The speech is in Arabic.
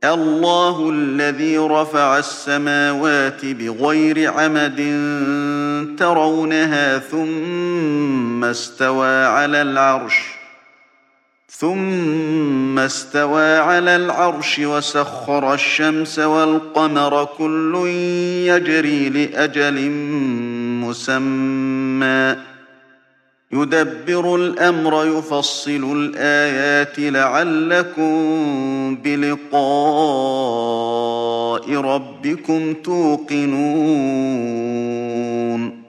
الله الذي رفع السماوات بغير عمد ترونها ثم استوى على العرش وسخر الشمس والقمر كل يجري لأجل مسمى يدبر الأمر يفصل الآيات لعلكم بلقاء ربكم توقنون